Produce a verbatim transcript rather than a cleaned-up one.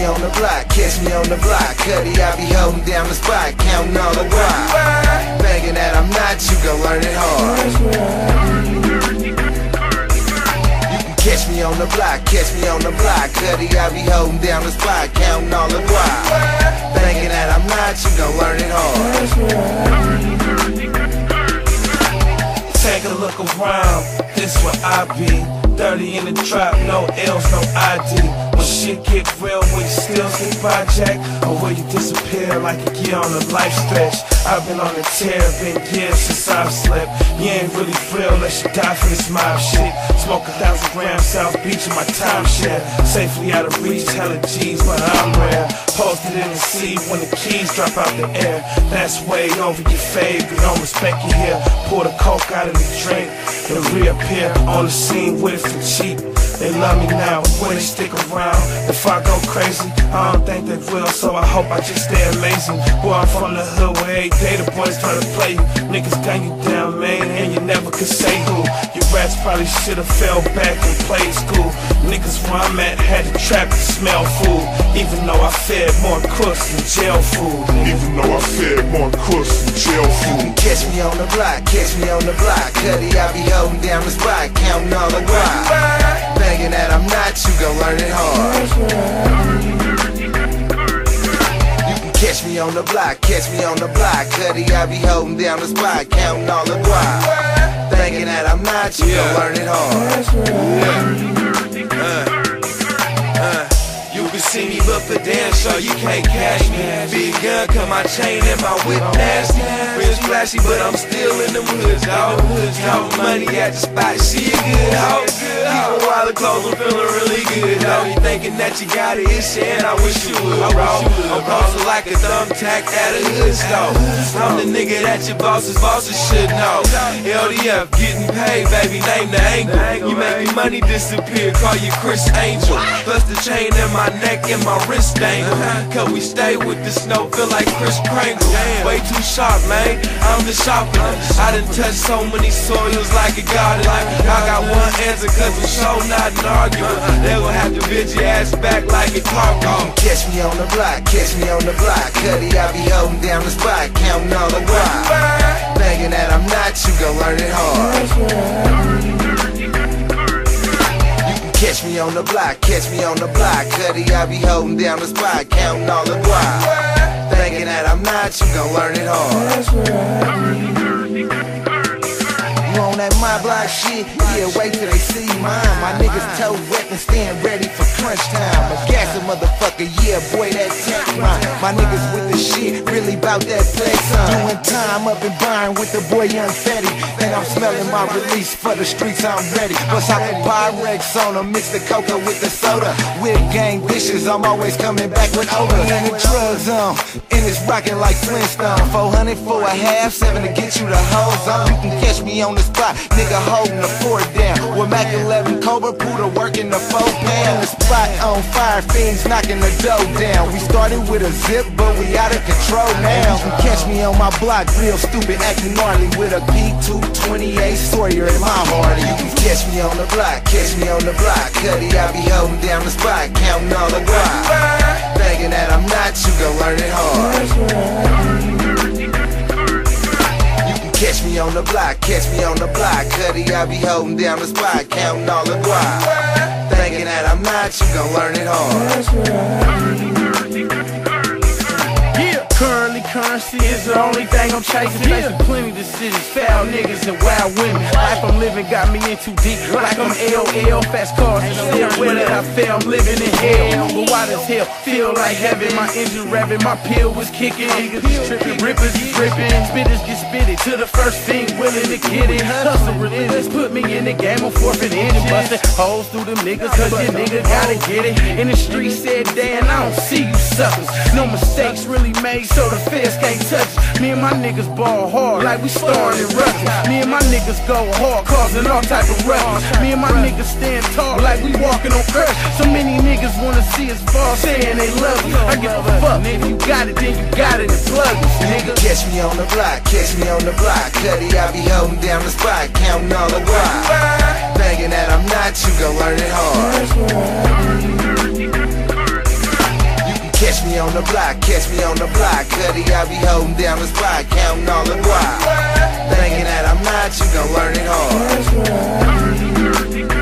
me on the block, catch me on the block. Cuddy, I be holding down the spot, counting all the while. Thinking that I'm not, you gon' learn it hard. Catch me on the block, catch me on the block. Cuddy, I be holding down the spot, counting all the while. Thinking that I'm not, you gon' learn it hard. Take a look around, this where I be. Dirty in the trap, no L's, no I D. When shit get real, will you still get hijacked? Or will you disappear like a gear on a life stretch? I've been on the tear, been years since I've slept. You ain't really real unless you die for this mob shit. Smoke a thousand grams, South Beach in my timeshare. Safely out of reach, hella G's, but I'm rare. Posted in the sea when the keys drop out the air. That's way over your fave, you don't respect you here. Pour the coke out of the drink, and reappear on the scene with it for cheap. They love me now, when they stick around. If I go crazy, I don't think they will, so I hope I just stay amazing. Boy, I'm from the hood where every day the boys try to play you. Niggas gun you down, man, and you never could say who. You rats probably should've fell back and played school. Niggas where I'm at had to trap to smell food. Even though I fed more crooks than jail food. Even though I fed more crooks than jail food. Catch me on the block, catch me on the block. Cuddy, I be holding down the spot, counting all the while. Thinking that I'm not, you gon' learn it hard. You can catch me on the block, catch me on the block. Cuddy, I be holding down the spot, counting all the while. Thinking that I'm not, you gon' learn it hard. Yeah. Uh, uh. You can see me, but for damn sure you can't catch me. Big gun, cut my chain and my whip nasty. Real flashy, but I'm still in them hoods, dawg. Count money at the spot, she a good hoe. Keep a while of clothes, I'm feeling really good, dawg. You thinking that you got it, it's shit, I wish you would, bro. I'm posted like a thumbtack at a hood store. I'm the nigga that your bosses, bosses should know. L D F, getting paid, baby, name the angle. You make me money disappear, call you Chris Angel. Plus the chain in my neck and my wrist angle. Cause we stay with the snow, feel like Chris Kringle. Way too sharp, man, I'm the sharpener. I done touched so many soils like a garden. I got one answer cause I'm so not an argument. They gon' have to bitch your ass back like a cargo. Catch me on the block, catch me on the block. Cuddy, I be holding down the spot, counting all the while. Thinking that I'm not, you gon' learn it hard. Catch me on the block, catch me on the block. Cuddy, I be holding down the spot, counting all the while. Thinking that I'm not, you gon' learn it hard. You on that my block shit? Yeah, wait till they see mine. My niggas toe wet and stand ready for crunch time. A gas a motherfucker, yeah, boy, that tech mine. My niggas with the shit, really bout that flex. Doing time up in Byron with the boy Young Fetty. And I'm smelling my release for the streets, I'm ready. Bust out the Pyrex on them, mix the coca with the soda. Whip gang dishes, I'm always coming back with odor. And the drugs on, and it's rocking like Flintstone. four hundred for a half, seven to get you the hoes on. You can catch me on the spot, nigga holding the fort down. With Mac eleven Cobra, put to work in the four pound. The spot on fire, fiends knocking the dough down. We started with a zip, but we out of control now. You can catch me on my block, real stupid, acting gnarly. With a P two twenty-eight Sawyer in my heart. You can catch me on the block, catch me on the block. Cuddy, I be holding down the spot, counting all the while. Thinking that I'm not, you gon' learn it hard. Catch me on the block, catch me on the block. Cuddy, I be holding down the spot, counting all the while. Thinking that I'm not, you gon' learn it hard. Currently, currency is the only thing I'm chasing. Facing plenty decisions, foul niggas and wild women. Life I'm living got me in too deep, like I'm L L. Fast cars and still where that I fell, I'm living in hell. But why does hell feel like heaven? My engine revving, my pill was kicking. Niggas is tripping, rippers is ripping. Spitters get spitted to the first thing, willing to get it. Hustle religious, put me in the game, I'm forfeit engine busting holes through them niggas, cause your nigga gotta get it. In the street said, damn, I don't see you suckers. No mistakes really made, so the feds can't touch us. Me and my niggas ball hard like we starring in Rutgers. Me and my niggas go hard, causing all type of ruckus. Me and my niggas stand tall like we walking on earth. So many niggas wanna see us fall, saying they love you. I give a fuck, if you got it, then you got it, and plug us, nigga. Catch me on the block, catch me on the block. Cuddy, I be holding down the spot, counting all the while. Thinking that I'm not, you gon' learn it hard. Catch me on the block, catch me on the block, Cuddy, I be holding down the spot, counting all the guap. Thinking that I'm not, you gon' learn it hard.